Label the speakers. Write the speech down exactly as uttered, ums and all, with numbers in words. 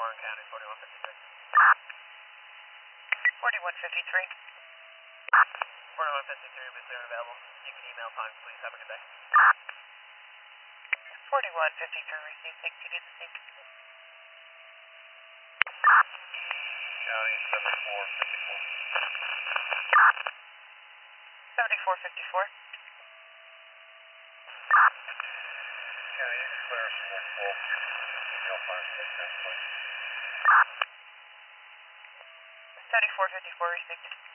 Speaker 1: Warren County, forty-one fifty-three.
Speaker 2: forty-one fifty-three.
Speaker 1: forty-one fifty-three, was there available? You can email times, please. Have a good day.
Speaker 2: forty-one fifty-three, received. Thank you.
Speaker 1: County seventy-four fifty-four.
Speaker 2: seventy-four fifty-four.
Speaker 1: County, you can clear us from that twelve. Email times, please.
Speaker 2: seventy-four fifty-four, received.